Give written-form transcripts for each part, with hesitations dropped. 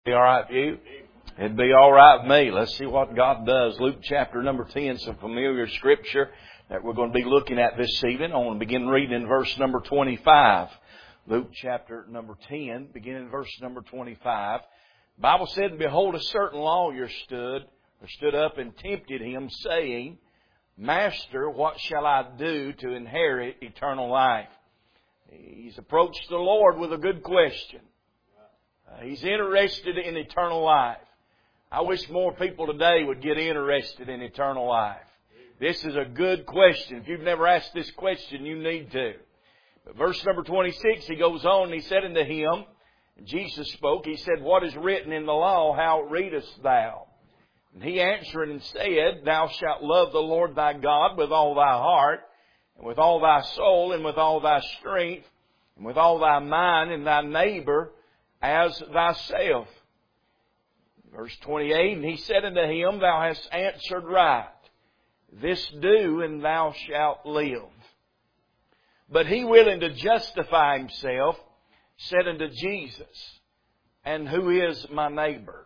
Be all right with you? It'd be all right with me. Let's see what God does. Luke chapter number 10, some familiar scripture that we're going to be looking at this evening. I want to begin reading in verse number 25. Luke chapter number 10, beginning in verse number 25. The Bible said, "And behold, a certain lawyer stood up and tempted him, saying, Master, what shall I do to inherit eternal life?" He's approached the Lord with a good question. He's interested in eternal life. I wish more people today would get interested in eternal life. This is a good question. If you've never asked this question, you need to. But verse number 26, he goes on and he said unto him, and Jesus spoke, he said, "What is written in the law, how readest thou?" And he answered and said, "Thou shalt love the Lord thy God with all thy heart, and with all thy soul, and with all thy strength, and with all thy mind, and thy neighbor as thyself." Verse 28, and he said unto him, "Thou hast answered right. This do, and thou shalt live." But he, willing to justify himself, said unto Jesus, "And who is my neighbor?"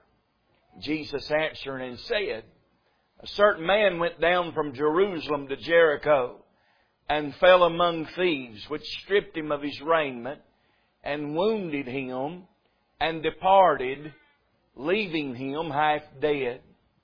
Jesus answered and said, "A certain man went down from Jerusalem to Jericho, and fell among thieves, which stripped him of his raiment, and wounded him, and departed, leaving him half dead.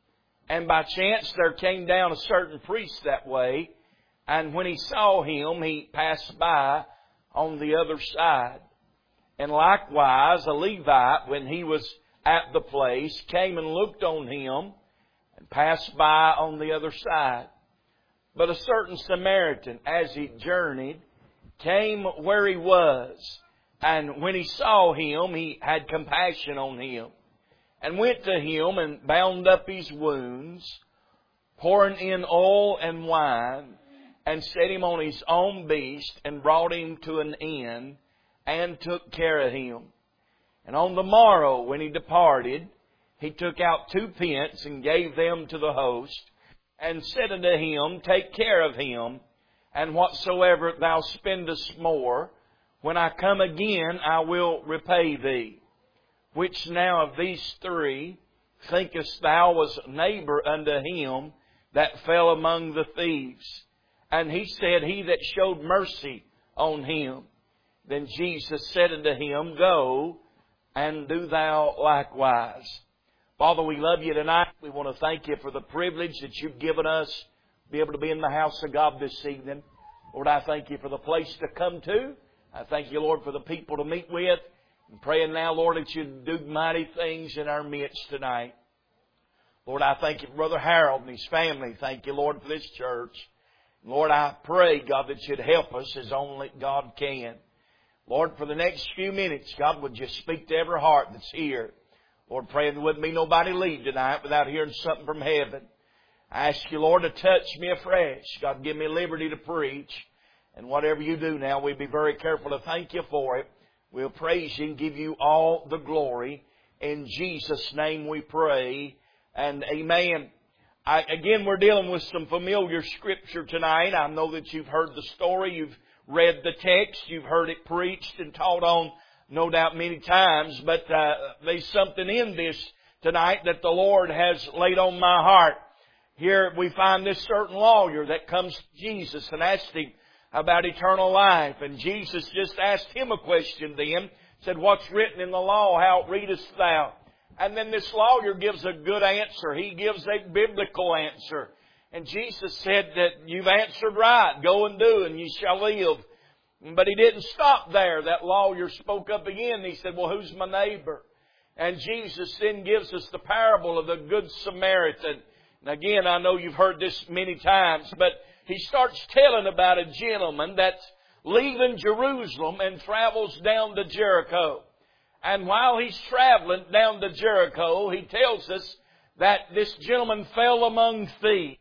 And by chance there came down a certain priest that way, and when he saw him, he passed by on the other side. And likewise a Levite, when he was at the place, came and looked on him, and passed by on the other side. But a certain Samaritan, as he journeyed, came where he was, and when he saw him, he had compassion on him, and went to him and bound up his wounds, pouring in oil and wine, and set him on his own beast, and brought him to an inn, and took care of him. And on the morrow, when he departed, he took out 2 pence, and gave them to the host, and said unto him, Take care of him, and whatsoever thou spendest more, when I come again, I will repay thee. Which now of these 3 thinkest thou was neighbor unto him that fell among the thieves? And he said, He that showed mercy on him. Then Jesus said unto him, Go, and do thou likewise." Father, we love you tonight. We want to thank you for the privilege that you've given us to be able to be in the house of God this evening. Lord, I thank you for the place to come to. I thank you, Lord, for the people to meet with. I'm praying now, Lord, that you do mighty things in our midst tonight. Lord, I thank you for Brother Harold and his family. Thank you, Lord, for this church. Lord, I pray, God, that you'd help us as only God can. Lord, for the next few minutes, God, would you speak to every heart that's here. Lord, praying there wouldn't be nobody leave tonight without hearing something from heaven. I ask you, Lord, to touch me afresh. God, give me liberty to preach. And whatever you do now, we'll be very careful to thank you for it. We'll praise you and give you all the glory. In Jesus' name we pray, and amen. Again, we're dealing with some familiar scripture tonight. I know that you've heard the story. You've read the text. You've heard it preached and taught on, no doubt, many times. But there's something in this tonight that the Lord has laid on my heart. Here we find this certain lawyer that comes to Jesus and asked him about eternal life. And Jesus just asked him a question then. Said, "What's written in the law? How readest thou?" And then this lawyer gives a good answer. He gives a biblical answer. And Jesus said that you've answered right. Go and do, and you shall live. But he didn't stop there. That lawyer spoke up again. He said, "Well, who's my neighbor?" And Jesus then gives us the parable of the Good Samaritan. And again, I know you've heard this many times, but he starts telling about a gentleman that's leaving Jerusalem and travels down to Jericho. And while he's traveling down to Jericho, he tells us that this gentleman fell among thieves.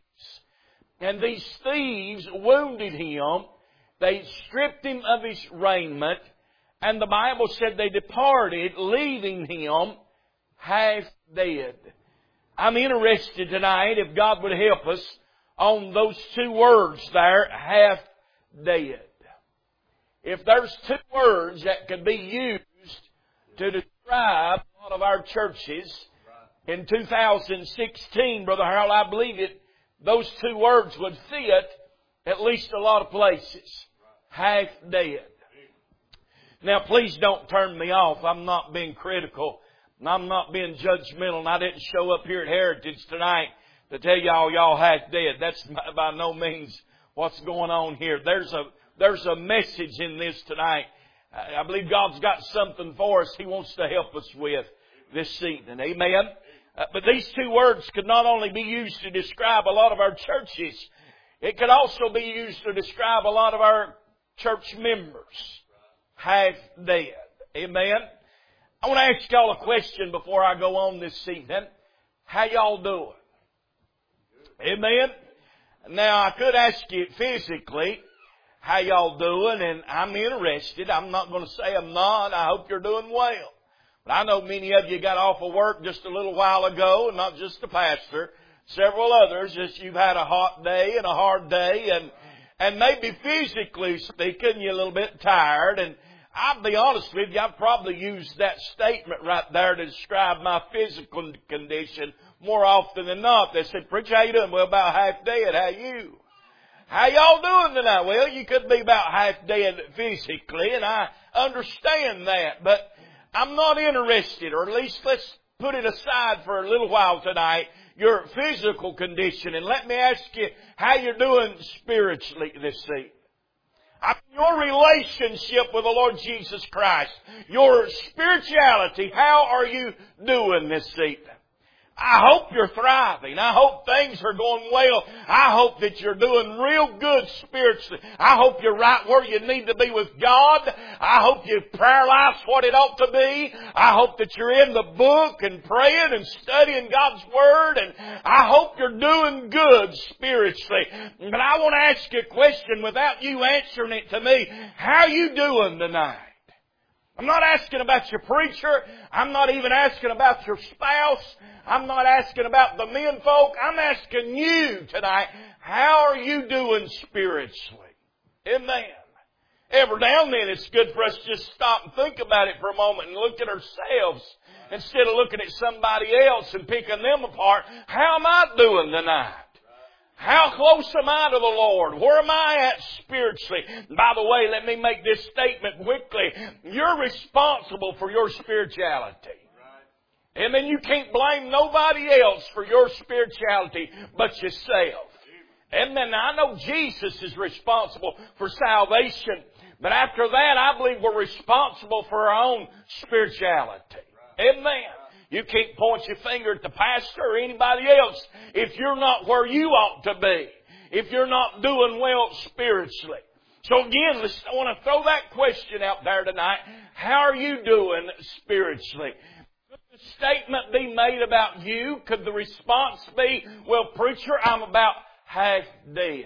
And these thieves wounded him. They stripped him of his raiment. And the Bible said they departed, leaving him half dead. I'm interested tonight, if God would help us, on those 2 words there, half dead. If there's 2 words that could be used to describe A lot of our churches in 2016, Brother Harold, I believe those two words would fit at least a lot of places. Half dead. Now please don't turn me off. I'm not being critical. And I'm not being judgmental. And I didn't show up here at Heritage tonight to tell y'all half dead. That's by no means what's going on here. There's a message in this tonight. I believe God's got something for us He wants to help us with this evening. Amen? But these two words could not only be used to describe a lot of our churches, it could also be used to describe a lot of our church members. Half dead. Amen? I want to ask y'all a question before I go on this evening. How y'all doing? Amen? Now, I could ask you physically, how y'all doing? And I'm interested. I'm not going to say I'm not. I hope you're doing well. But I know many of you got off of work just a little while ago, and not just the pastor. Several others, just you've had a hot day and a hard day, and maybe physically speaking, you're a little bit tired. And I'll be honest with you, I've probably used that statement right there to describe my physical condition more often than not. They said, "Preacher, how you doing?" "Well, about half dead. How you?" "How y'all doing tonight?" "Well, you could be about half dead physically, and I understand that, but I'm not interested, or at least let's put it aside for a little while tonight, your physical condition, and let me ask you how you're doing spiritually this evening. Your relationship with the Lord Jesus Christ, your spirituality, how are you doing this evening? I hope you're thriving. I hope things are going well. I hope that you're doing real good spiritually. I hope you're right where you need to be with God. I hope your prayer life's what it ought to be. I hope that you're in the book and praying and studying God's Word. And I hope you're doing good spiritually. But I want to ask you a question without you answering it to me. How are you doing tonight? I'm not asking about your preacher. I'm not even asking about your spouse. I'm not asking about the men folk. I'm asking you tonight, how are you doing spiritually? Amen. Every now and then it's good for us to just stop and think about it for a moment and look at ourselves instead of looking at somebody else and picking them apart. How am I doing tonight? How close am I to the Lord? Where am I at spiritually? By the way, let me make this statement quickly. You're responsible for your spirituality. Amen. You can't blame nobody else for your spirituality but yourself. Amen. Now, I know Jesus is responsible for salvation, but after that, I believe we're responsible for our own spirituality. Amen. You can't point your finger at the pastor or anybody else if you're not where you ought to be, if you're not doing well spiritually. So again, I want to throw that question out there tonight. How are you doing spiritually? Could the statement be made about you? Could the response be, "Well, preacher, I'm about half dead"?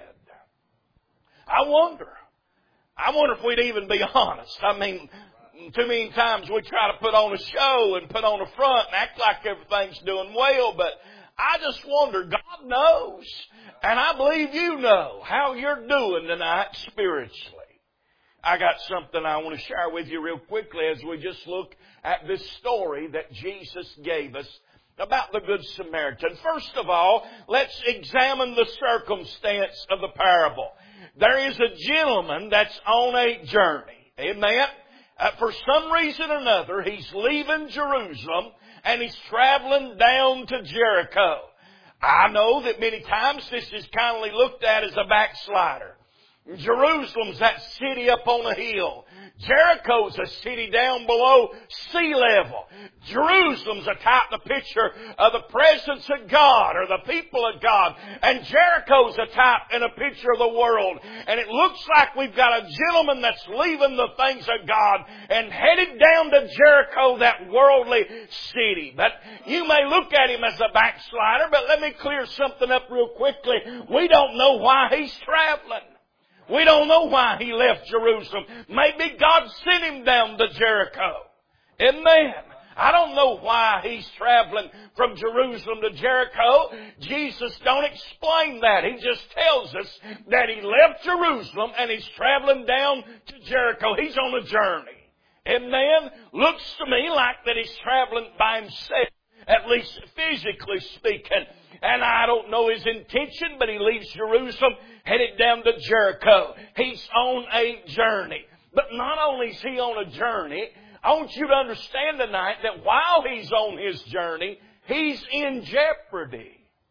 I wonder if we'd even be honest. I mean, too many times we try to put on a show and put on a front and act like everything's doing well, but I just wonder, God knows, and I believe you know how you're doing tonight spiritually. I got something I want to share with you real quickly as we just look at this story that Jesus gave us about the Good Samaritan. First of all, let's examine the circumstance of the parable. There is a gentleman that's on a journey. Amen? For some reason or another, he's leaving Jerusalem and he's traveling down to Jericho. I know that many times this is kindly looked at as a backslider. Jerusalem's that city up on a hill. Jericho's a city down below sea level. Jerusalem's a type of picture of the presence of God or the people of God. And Jericho's a type and a picture of the world. And it looks like we've got a gentleman that's leaving the things of God and headed down to Jericho, that worldly city. But you may look at him as a backslider, but let me clear something up real quickly. We don't know why he's traveling. We don't know why he left Jerusalem. Maybe God sent him down to Jericho. Amen. I don't know why he's traveling from Jerusalem to Jericho. Jesus don't explain that. He just tells us that he left Jerusalem and he's traveling down to Jericho. He's on a journey. Amen. Looks to me like that he's traveling by himself, at least physically speaking. And I don't know his intention, but he leaves Jerusalem, headed down to Jericho. He's on a journey. But not only is he on a journey, I want you to understand tonight that while he's on his journey, he's in jeopardy.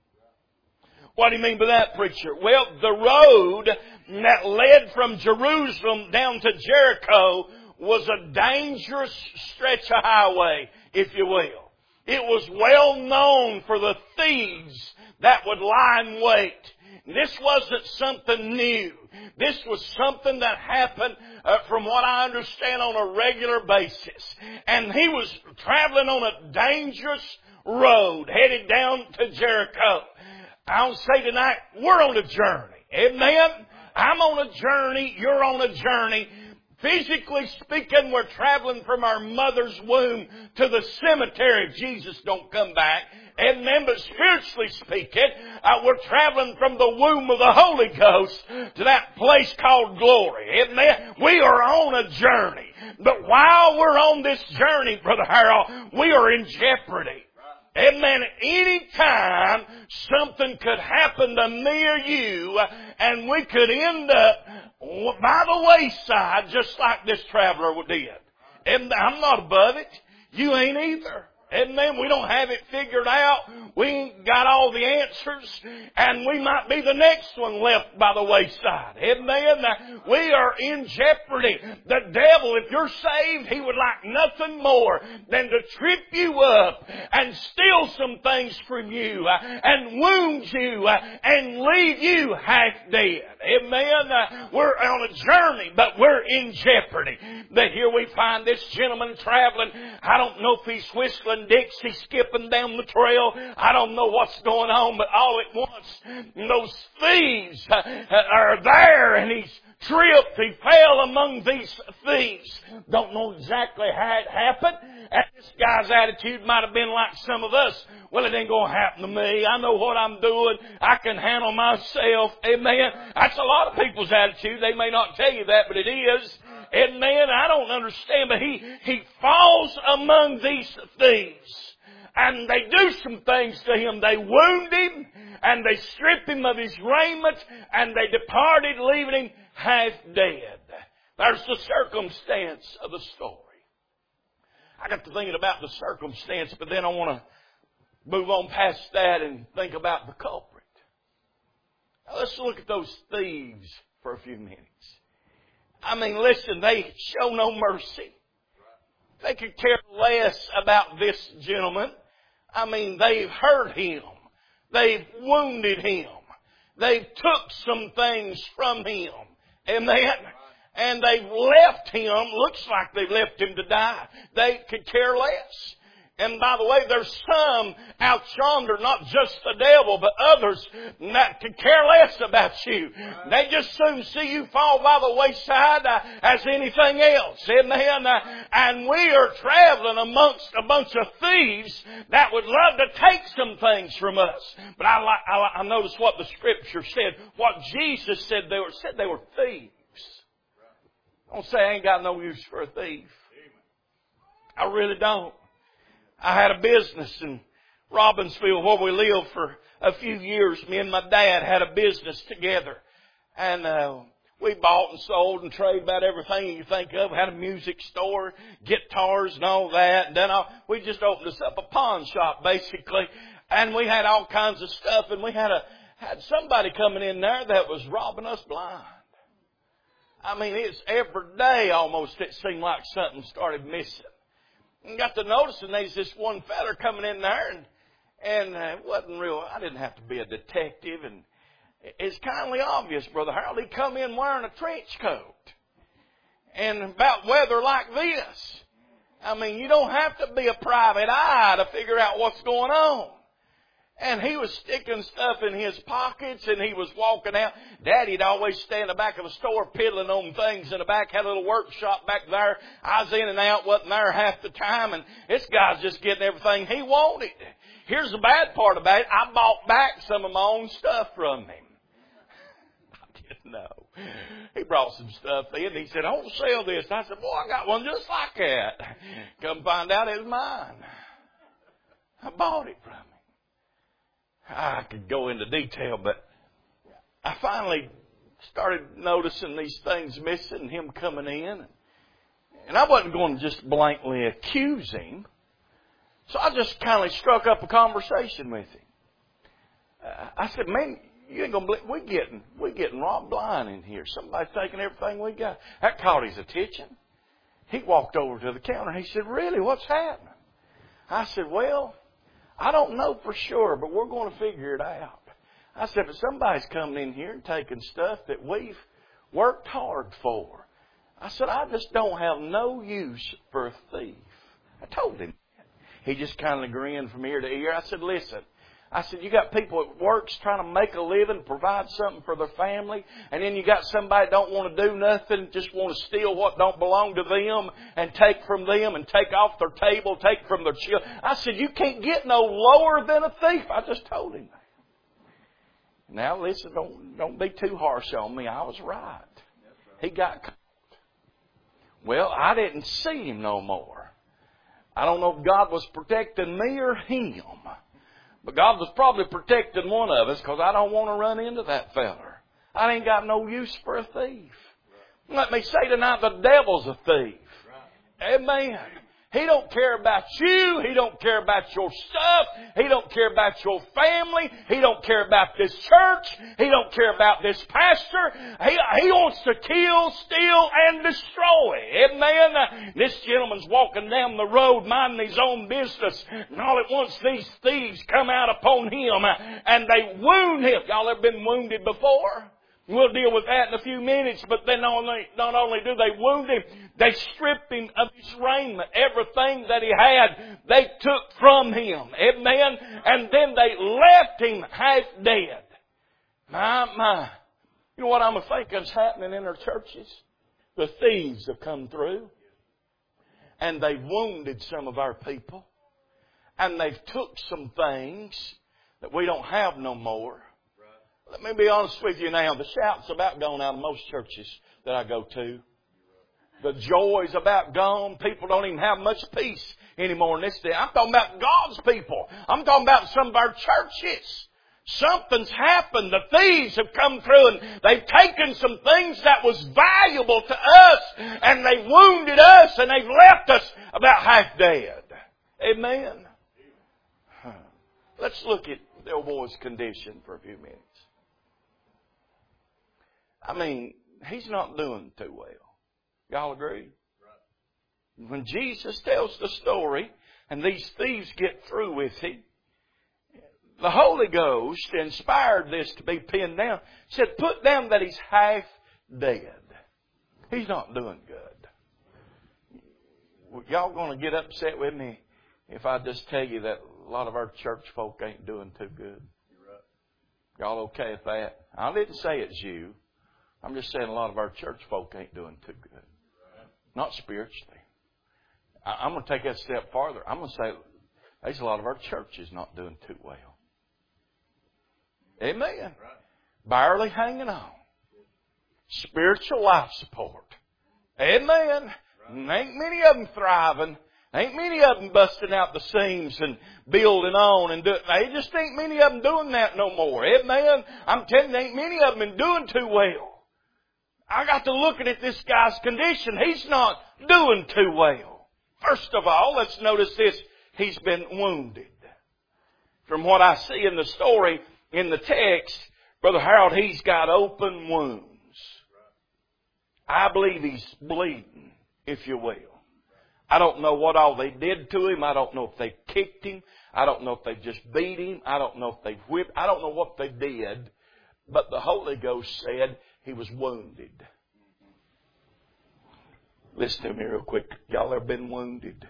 What do you mean by that, preacher? Well, the road that led from Jerusalem down to Jericho was a dangerous stretch of highway, if you will. It was well known for the thieves that would lie in wait. This wasn't something new. This was something that happened, from what I understand, on a regular basis. And he was traveling on a dangerous road, headed down to Jericho. I'll say tonight, we're on a journey. Amen? I'm on a journey. You're on a journey. Physically speaking, we're traveling from our mother's womb to the cemetery if Jesus don't come back. Amen. But spiritually speaking, we're traveling from the womb of the Holy Ghost to that place called glory. Amen. We are on a journey. But while we're on this journey, Brother Harold, we are in jeopardy. Amen. Any time something could happen to me or you, and we could end up by the wayside just like this traveler did. And I'm not above it. You ain't either. Amen. We don't have it figured out. We ain't got all the answers. And we might be the next one left by the wayside. Amen. We are in jeopardy. The devil, if you're saved, he would like nothing more than to trip you up and steal some things from you and wound you and leave you half dead. Amen. We're on a journey, but we're in jeopardy. But here we find this gentleman traveling. I don't know if he's whistling Dixie, skipping down the trail. I don't know what's going on, but all at once, those thieves are there, and he's tripped. He fell among these thieves. Don't know exactly how it happened. And this guy's attitude might have been like some of us. Well, it ain't going to happen to me. I know what I'm doing. I can handle myself. Amen. That's a lot of people's attitude. They may not tell you that, but it is. Amen. I don't understand, but he falls among these thieves. And they do some things to him. They wound him, and they strip him of his raiment, and they departed, leaving him half dead. There's the circumstance of the story. I got to thinking about the circumstance, but then I want to move on past that and think about the culprit. Now let's look at those thieves for a few minutes. I mean, listen, they show no mercy. They could care less about this gentleman. I mean, they've hurt him. They've wounded him. They've took some things from him. Amen. And they've left him, looks like they've left him to die. They could care less. And by the way, there's some out yonder, not just the devil, but others that could care less about you. They just soon see you fall by the wayside as anything else. Amen. And we are traveling amongst a bunch of thieves that would love to take some things from us. But I noticed what the Scripture said. What Jesus said they were thieves. Don't say I ain't got no use for a thief. I really don't. I had a business in Robbinsville where we lived for a few years. Me and my dad had a business together. And we bought and sold and traded about everything you think of. We had a music store, guitars and all that. And then we just opened us up a pawn shop basically. And we had all kinds of stuff. And we had somebody coming in there that was robbing us blind. I mean, it's every day almost it seemed like something started missing. And got to noticing there's this one feller coming in there and it wasn't real. I didn't have to be a detective, and it's kindly obvious, Brother Harold. He come in wearing a trench coat. And about weather like this, I mean, you don't have to be a private eye to figure out what's going on. And he was sticking stuff in his pockets, and he was walking out. Daddy'd always stay in the back of the store piddling on things in the back. Had a little workshop back there. I was in and out, wasn't there half the time, and this guy's just getting everything he wanted. Here's the bad part about it. I bought back some of my own stuff from him. said, no. He brought some stuff in. He said, I want to sell this. I said, boy, I got one just like that. Come find out it was mine. I bought it from him. I could go into detail, but I finally started noticing these things missing, him coming in. And I wasn't going to just blankly accuse him. So I just kind of struck up a conversation with him. I said, man, you ain't gonna believe, we're getting robbed blind in here. Somebody's taking everything we got. That caught his attention. He walked over to the counter. He said, really, what's happening? I said, well, I don't know for sure, but we're going to figure it out. I said, but somebody's coming in here and taking stuff that we've worked hard for. I said, I just don't have no use for a thief. I told him. He just kind of grinned from ear to ear. I said, listen. I said, you got people at work trying to make a living, provide something for their family, and then you got somebody that don't want to do nothing, just want to steal what don't belong to them and take from them and take off their table, take from their children. I said, you can't get no lower than a thief. I just told him that. Now listen, don't be too harsh on me. I was right. He got caught. Well, I didn't see him no more. I don't know if God was protecting me or him. But God was probably protecting one of us because I don't want to run into that feller. I ain't got no use for a thief. Let me say tonight, the devil's a thief. Amen. He don't care about you. He don't care about your stuff. He don't care about your family. He don't care about this church. He don't care about this pastor. He wants to kill, steal, and destroy. Amen. This gentleman's walking down the road minding his own business. And all at once these thieves come out upon him and they wound him. Y'all ever been wounded before? We'll deal with that in a few minutes, but then not only do they wound him, they stripped him of his raiment. Everything that he had, they took from him. Amen. And then they left him half dead. My. You know what I'm thinking is happening in our churches? The thieves have come through, and they've wounded some of our people, and they've took some things that we don't have no more. Let me be honest with you now. The shout's about gone out of most churches that I go to. The joy's about gone. People don't even have much peace anymore in this day. I'm talking about God's people. I'm talking about some of our churches. Something's happened. The thieves have come through and they've taken some things that was valuable to us and they've wounded us and they've left us about half dead. Amen. Let's look at the old boy's condition for a few minutes. I mean, he's not doing too well. Y'all agree? Right. When Jesus tells the story and these thieves get through with him, the Holy Ghost inspired this to be pinned down. Said, put down that he's half dead. He's not doing good. Y'all going to get upset with me if I just tell you that a lot of our church folk ain't doing too good? Y'all okay with that? I didn't say it's you. I'm just saying a lot of our church folk ain't doing too good. Not spiritually. I'm going to take that a step farther. I'm going to say there's a lot of our churches not doing too well. Amen. Barely hanging on. Spiritual life support. Amen. Ain't many of them thriving. Ain't many of them busting out the seams and building on and doing. They just ain't many of them doing that no more. Amen. I'm telling you, ain't many of them been doing too well. I got to looking at this guy's condition. He's not doing too well. First of all, let's notice this. He's been wounded. From what I see in the story, in the text, Brother Harold, he's got open wounds. I believe he's bleeding, if you will. I don't know what all they did to him. I don't know if they kicked him. I don't know if they just beat him. I don't know if they whipped. I don't know what they did. But the Holy Ghost said he was wounded. Listen to me real quick. Y'all ever been wounded?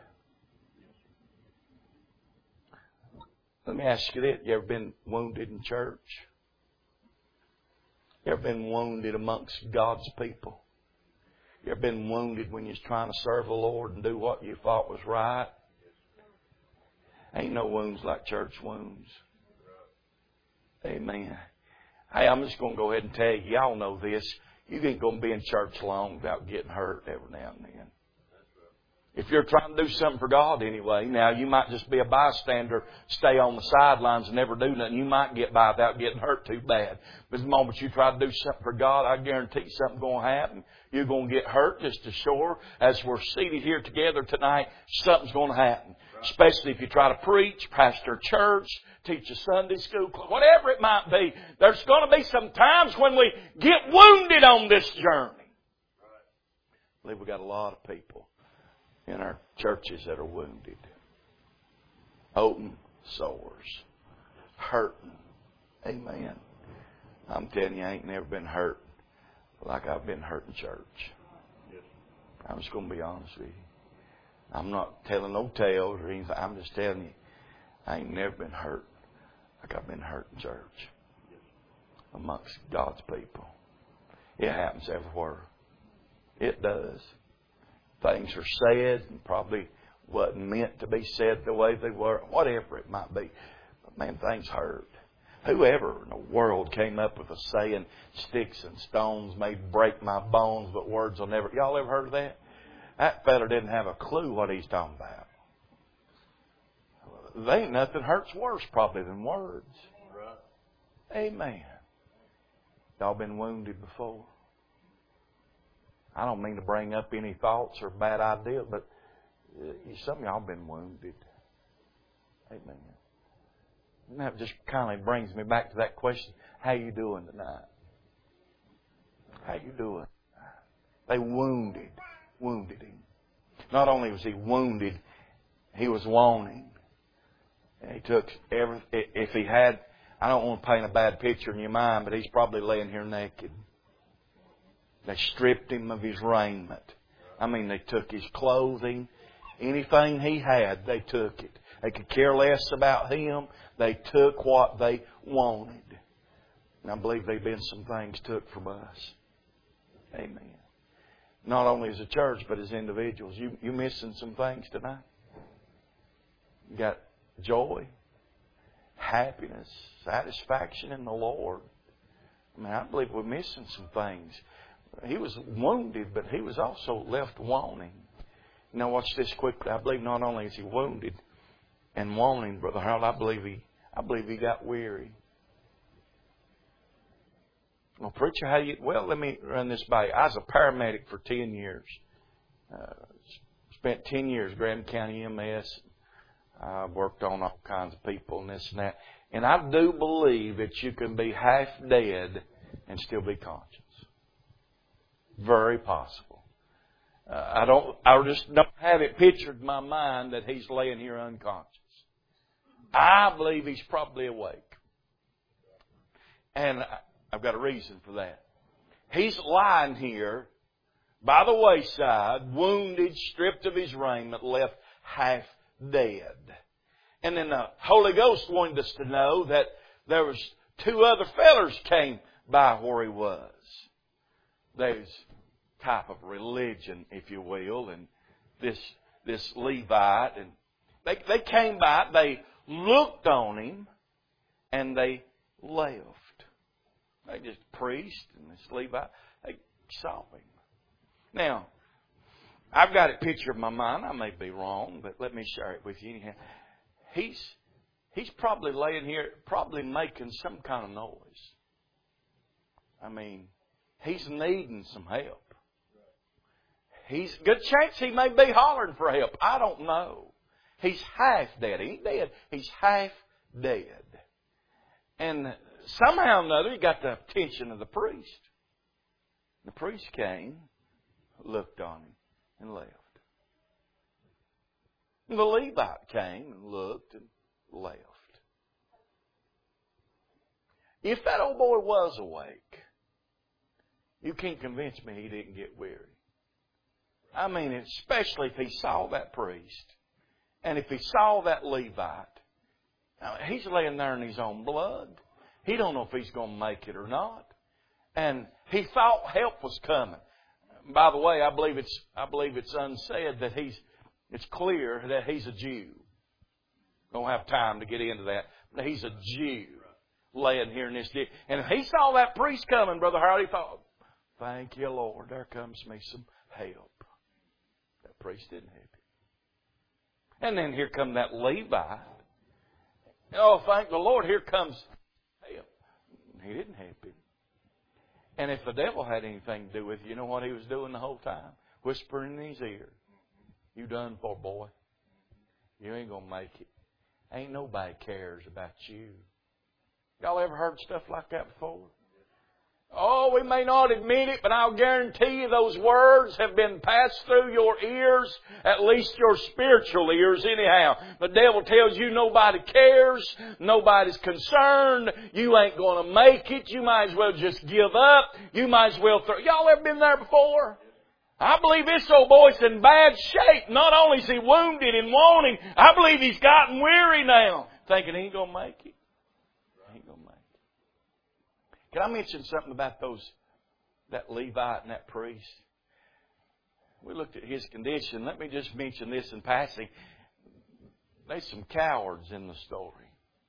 Let me ask you this. You ever been wounded in church? You ever been wounded amongst God's people? You ever been wounded when you was trying to serve the Lord and do what you thought was right? Ain't no wounds like church wounds. Amen. Hey, I'm just going to go ahead and tell you, y'all know this. You ain't going to be in church long without getting hurt every now and then. If you're trying to do something for God anyway, now you might just be a bystander, stay on the sidelines and never do nothing. You might get by without getting hurt too bad. But the moment you try to do something for God, I guarantee something's going to happen. You're going to get hurt just as sure as we're seated here together tonight. Something's going to happen. Especially if you try to preach, pastor a church, teach a Sunday school, whatever it might be. There's going to be some times when we get wounded on this journey. I believe we've got a lot of people in our churches that are wounded. Open sores. Hurting. Amen. I'm telling you, I ain't never been hurt like I've been hurt in church. I'm just going to be honest with you. I'm not telling no tales or anything. I'm just telling you, I ain't never been hurt like I've been hurt in church. Amongst God's people. It happens everywhere. It does. Things are said and probably wasn't meant to be said the way they were. Whatever it might be. But man, things hurt. Whoever in the world came up with a saying, sticks and stones may break my bones, but words will never... Y'all ever heard of that? That fella didn't have a clue what he's talking about. There ain't nothing hurts worse probably than words. Amen. Y'all been wounded before? I don't mean to bring up any thoughts or bad ideas, but some of y'all been wounded. Amen. And that just kind of brings me back to that question. How you doing tonight? How you doing? They wounded him. Not only was he wounded, he was wanting. And he took if he had, I don't want to paint a bad picture in your mind, but he's probably laying here naked. They stripped him of his raiment. I mean, they took his clothing. Anything he had, they took it. They could care less about him. They took what they wanted. And I believe there've been some things took from us. Amen. Not only as a church, but as individuals. You missing some things tonight? You got joy, happiness, satisfaction in the Lord. I mean, I believe we're missing some things. He was wounded, but he was also left wanting. Now watch this quickly. I believe not only is he wounded and wanting, Brother Harold, I believe he got weary. Well, preacher, let me run this by you. I was a paramedic for 10 years. Spent 10 years Grand County EMS. I worked on all kinds of people and this and that. And I do believe that you can be half dead and still be conscious. Very possible. I just don't have it pictured in my mind that he's laying here unconscious. I believe he's probably awake. And I've got a reason for that. He's lying here by the wayside, wounded, stripped of his raiment, left half dead. And then the Holy Ghost wanted us to know that there was two other fellers came by where he was. There's type of religion, if you will, and this Levite, and they came by, they looked on him, and they left. They just priest and this Levite, they saw him. Now, I've got it pictured in my mind. I may be wrong, but let me share it with you anyhow. He's probably laying here, probably making some kind of noise. I mean, he's needing some help. He's good chance he may be hollering for help. I don't know. He's half dead. He ain't dead. He's half dead. And somehow or another, he got the attention of the priest. The priest came, looked on him, and left. And the Levite came and looked and left. If that old boy was awake, you can't convince me he didn't get weary. I mean, especially if he saw that priest and if he saw that Levite. Now, he's laying there in his own blood. He don't know if he's going to make it or not. And he thought help was coming. By the way, I believe it's unsaid that it's clear that he's a Jew. Don't have time to get into that. But he's a Jew. laying here in this ditch. And he saw that priest coming, Brother Harold. He thought, thank you, Lord. There comes me some help. That priest didn't help him. And then here come that Levite. Oh, thank the Lord. Here comes help. He didn't help him. And if the devil had anything to do with it, you know what he was doing the whole time? Whispering in his ear. You done for, boy. You ain't going to make it. Ain't nobody cares about you. Y'all ever heard stuff like that before? Oh, we may not admit it, but I'll guarantee you those words have been passed through your ears, at least your spiritual ears anyhow. The devil tells you nobody cares, nobody's concerned, you ain't going to make it, you might as well just give up, you might as well throw... Y'all ever been there before? I believe this old boy's in bad shape. Not only is he wounded and wanting, I believe he's gotten weary now, thinking he ain't going to make it. Can I mention something about that Levite and that priest? We looked at his condition. Let me just mention this in passing. There's some cowards in the story.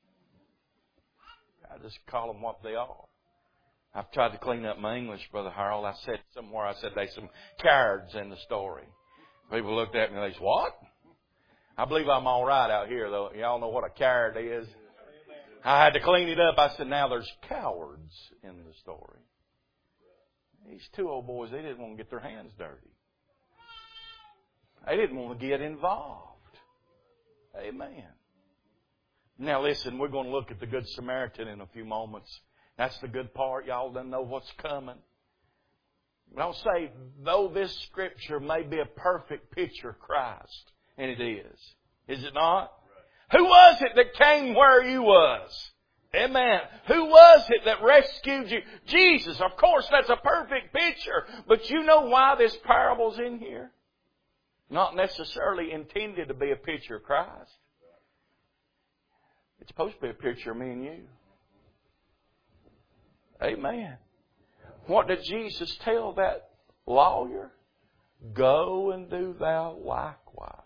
I just call them what they are. I've tried to clean up my English, Brother Harold. I said there's some cowards in the story. People looked at me and they said, what? I believe I'm all right out here, though. Y'all know what a coward is. I had to clean it up. I said, now there's cowards in the story. These two old boys, they didn't want to get their hands dirty. They didn't want to get involved. Amen. Now listen, we're going to look at the Good Samaritan in a few moments. That's the good part. Y'all don't know what's coming. But I'll say, though this Scripture may be a perfect picture of Christ, and it is it not? Who was it that came where you was? Amen. Who was it that rescued you? Jesus. Of course, that's a perfect picture. But you know why this parable's in here? Not necessarily intended to be a picture of Christ. It's supposed to be a picture of me and you. Amen. What did Jesus tell that lawyer? Go and do thou likewise.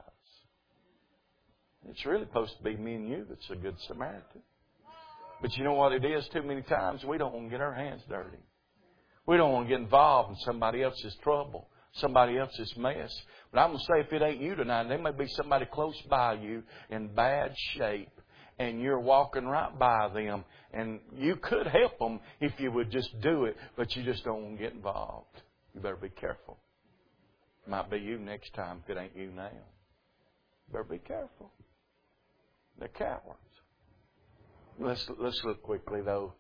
It's really supposed to be me and you that's a good Samaritan. But you know what it is? Too many times we don't want to get our hands dirty. We don't want to get involved in somebody else's trouble, somebody else's mess. But I'm going to say, if it ain't you tonight, there may be somebody close by you in bad shape, and you're walking right by them, and you could help them if you would just do it, but you just don't want to get involved. You better be careful. It might be you next time if it ain't you now. Better be careful. They're cowards. Let's look quickly though.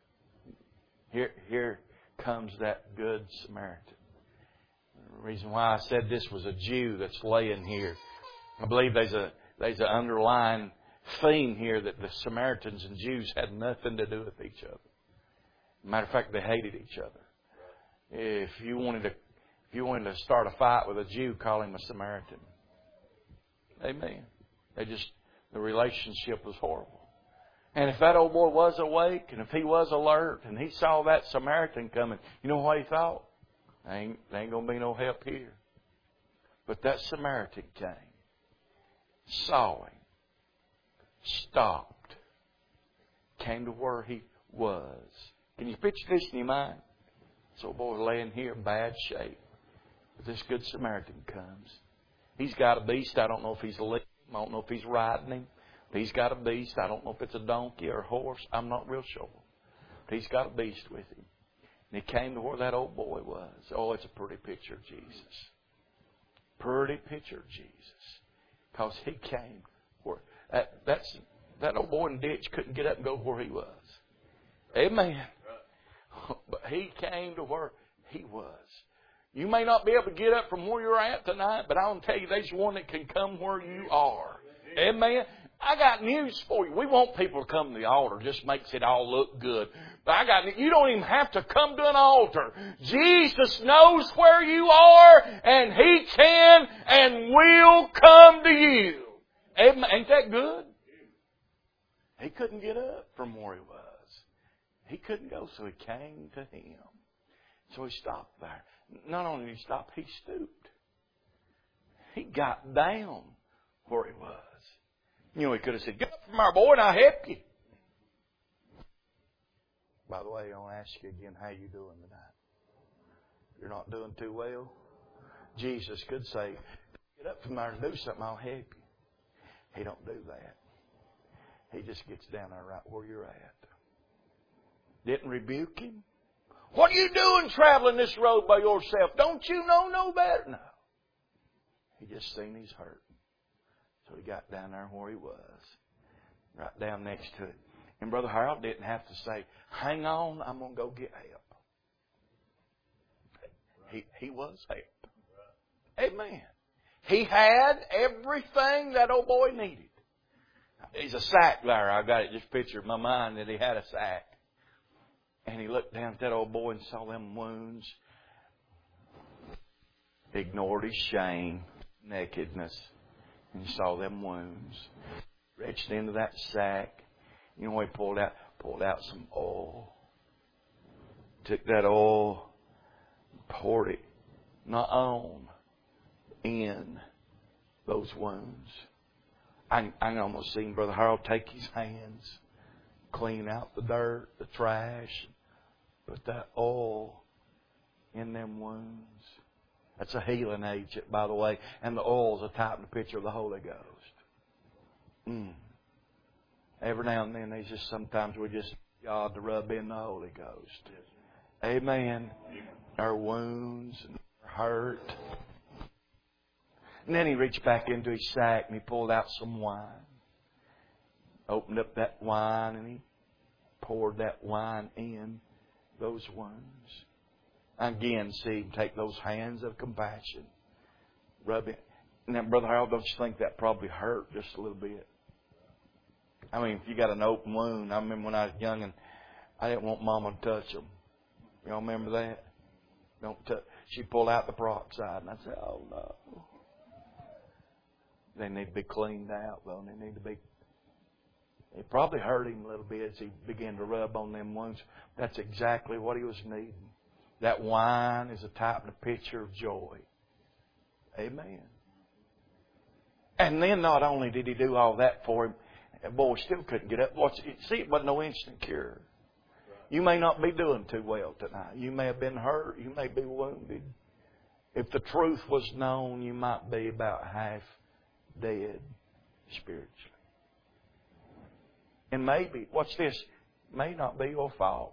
Here comes that Good Samaritan. The reason why I said this was a Jew that's laying here. I believe there's an underlying theme here that the Samaritans and Jews had nothing to do with each other. Matter of fact, they hated each other. If you wanted to start a fight with a Jew, call him a Samaritan. Amen. The relationship was horrible. And if that old boy was awake, and if he was alert, and he saw that Samaritan coming, you know what he thought? There ain't going to be no help here. But that Samaritan came, saw him, stopped, came to where he was. Can you picture this in your mind? This old boy laying here in bad shape. But this Good Samaritan comes. He's got a beast. I don't know if he's leading him. I don't know if he's riding him. But he's got a beast. I don't know if it's a donkey or a horse. I'm not real sure. But he's got a beast with him. And he came to where that old boy was. Oh, it's a pretty picture of Jesus. Pretty picture of Jesus. Because he came where... That old boy in the ditch couldn't get up and go where he was. Amen. But he came to where he was. You may not be able to get up from where you're at tonight, but I'll tell you, there's one that can come where you are. Amen. I got news for you. We want people to come to the altar. Just makes it all look good. But you don't even have to come to an altar. Jesus knows where you are, and He can and will come to you. Amen. Ain't that good? He couldn't get up from where he was. He couldn't go, so he came to him. So he stopped there. Not only did he stop, he stooped. He got down where he was. You know, he could have said, "Get up from our boy and I'll help you." By the way, I'll ask you again, how you doing tonight? You're not doing too well? Jesus could say, get up from there and do something, I'll help you. He don't do that. He just gets down there right where you're at. Didn't rebuke him. What are you doing traveling this road by yourself? Don't you know no better? No. He just seen he's hurting. So he got down there where he was. Right down next to it. And Brother Harold didn't have to say, hang on, I'm going to go get help. He was help. Amen. He had everything that old boy needed. He's a sack there. I got it just pictured in my mind that he had a sack. And he looked down at that old boy and saw them wounds. Ignored his shame, nakedness. And he saw them wounds. Reached into that sack. You know what he pulled out? Pulled out some oil. Took that oil, poured it not on, in those wounds. I can almost see Brother Harold take his hands, clean out the dirt, the trash, put that oil in them wounds. That's a healing agent, by the way. And the oil is a type and a picture of the Holy Ghost. Every now and then, there's just sometimes we just God to rub in the Holy Ghost. Amen. Our wounds and our hurt. And then he reached back into his sack and he pulled out some wine. Opened up that wine and he poured that wine in those wounds. Again, see him take those hands of compassion, rub it. Now, Brother Harold, don't you think that probably hurt just a little bit? I mean, if you got an open wound, I remember when I was young and I didn't want Mama to touch them. Y'all remember that? Don't touch. She pulled out the peroxide and I said, oh no. They need to be cleaned out though. They need to be. It probably hurt him a little bit as he began to rub on them wounds. That's exactly what he was needing. That wine is a type and a picture of joy. Amen. And then not only did he do all that for him, the boy still couldn't get up. See, it wasn't no instant cure. You may not be doing too well tonight. You may have been hurt. You may be wounded. If the truth was known, you might be about half dead spiritually. And maybe, watch this, may not be your fault.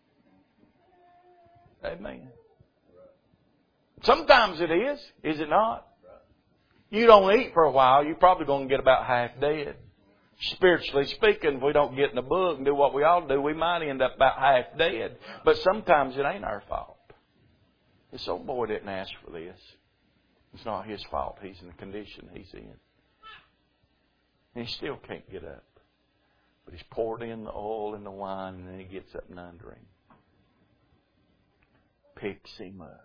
Amen. Sometimes it is it not? You don't eat for a while, you're probably going to get about half dead. Spiritually speaking, if we don't get in the book and do what we ought to do, we might end up about half dead. But sometimes it ain't our fault. This old boy didn't ask for this. It's not his fault. He's in the condition he's in. And he still can't get up. But he's poured in the oil and the wine, and then he gets up and under him. Picks him up.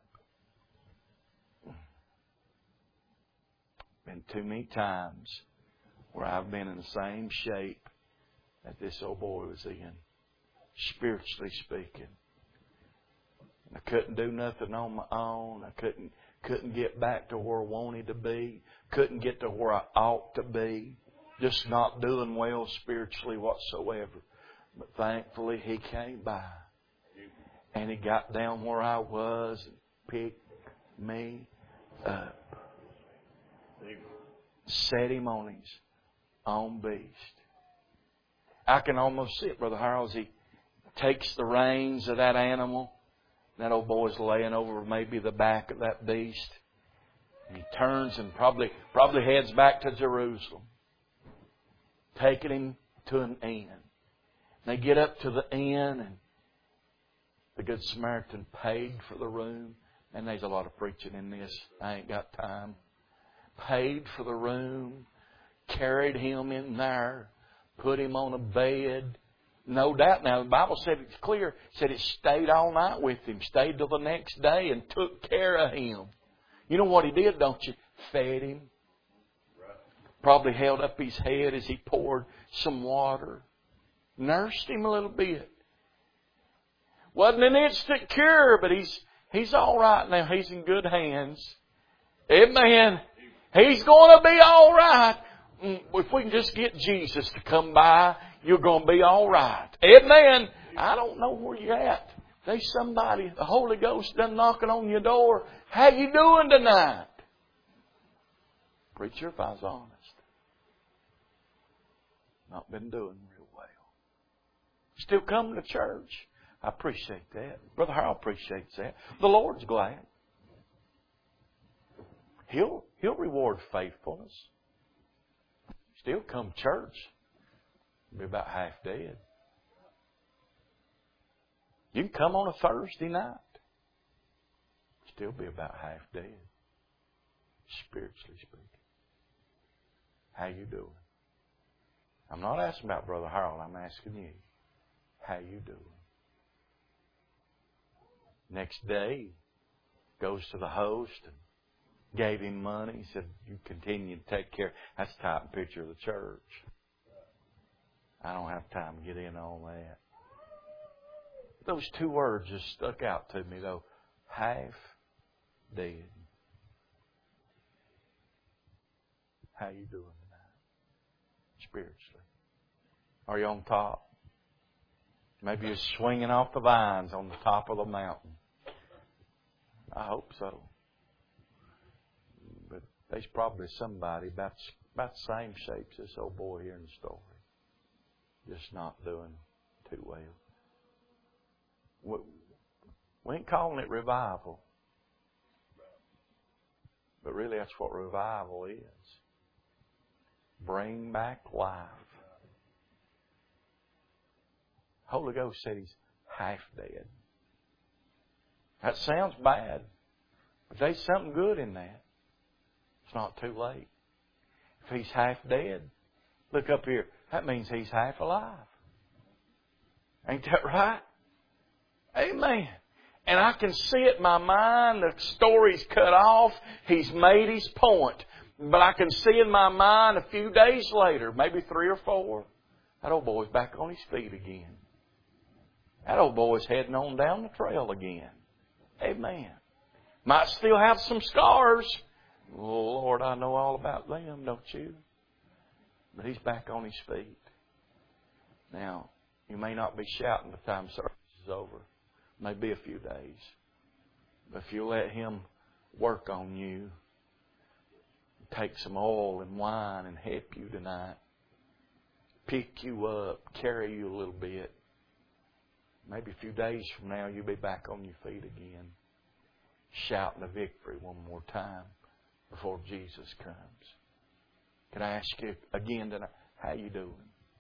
Been too many times where I've been in the same shape that this old boy was in, spiritually speaking. I couldn't do nothing on my own. I couldn't get back to where I wanted to be. Couldn't get to where I ought to be. Just not doing well spiritually whatsoever. But thankfully He came by. And He got down where I was and picked me up. Set him on his own beast. I can almost see it, Brother Harold, as he takes the reins of that animal. That old boy's laying over maybe the back of that beast. And he turns and probably heads back to Jerusalem. Taking him to an inn. They get up to the inn and the Good Samaritan paid for the room. And there's a lot of preaching in this. I ain't got time. Paid for the room. Carried him in there. Put him on a bed. No doubt. Now, the Bible said it's clear. It said it stayed all night with him. Stayed till the next day and took care of him. You know what he did, don't you? Fed him. Probably held up his head as he poured some water. Nursed him a little bit. Wasn't an instant cure, but he's all right now. He's in good hands. Amen. He's going to be all right. If we can just get Jesus to come by, you're going to be all right. Amen. I don't know where you're at. There's somebody, the Holy Ghost done knocking on your door. How you doing tonight? Preacher, if I was honest, not been doing real well. Still coming to church. I appreciate that. Brother Harold appreciates that. The Lord's glad. He'll reward faithfulness. Still come to church. Be about half dead. You can come on a Thursday night. Still be about half dead. Spiritually speaking. How you doing? I'm not asking about Brother Harold. I'm asking you. How you doing? Next day, goes to the host and gave him money. He said, you continue to take care. That's a type and picture of the church. I don't have time to get in on that. Those two words just stuck out to me, though. Half dead. How you doing tonight? Spiritually. Are you on top? Maybe you're swinging off the vines on the top of the mountain. I hope so. But there's probably somebody about the same shape as this old boy here in the story. Just not doing too well. We ain't calling it revival. But really that's what revival is. Bring back life. Holy Ghost said he's half dead. That sounds bad. But there's something good in that. It's not too late. If he's half dead, look up here. That means he's half alive. Ain't that right? Amen. And I can see it in my mind. The story's cut off. He's made his point. But I can see in my mind a few days later, maybe 3 or 4, that old boy's back on his feet again. That old boy's heading on down the trail again. Amen. Might still have some scars. Lord, I know all about them, don't you? But he's back on his feet. Now, you may not be shouting by the time service is over. Maybe a few days. But if you let him work on you, take some oil and wine and help you tonight, pick you up, carry you a little bit, maybe a few days from now you'll be back on your feet again, shouting the victory one more time before Jesus comes. Can I ask you again tonight, how you doing?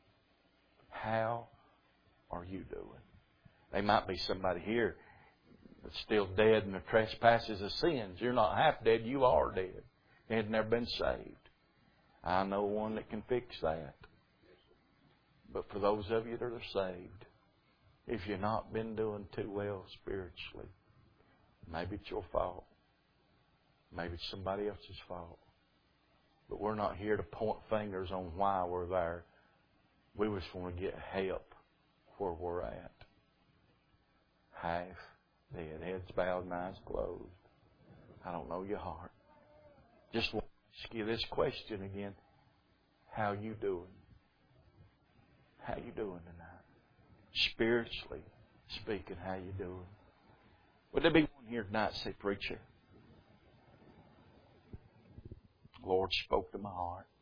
How are you doing? There might be somebody here that's still dead in the trespasses of sins. You're not half dead, you are dead. You had never been saved. I know one that can fix that. But for those of you that are saved, if you've not been doing too well spiritually, maybe it's your fault. Maybe it's somebody else's fault. But we're not here to point fingers on why we're there. We just want to get help where we're at. Half dead, heads bowed and eyes closed. I don't know your heart. Just want to ask you this question again. How you doing? How you doing tonight? Spiritually speaking, how you doing? Would there be one here tonight say, preacher, the Lord spoke to my heart.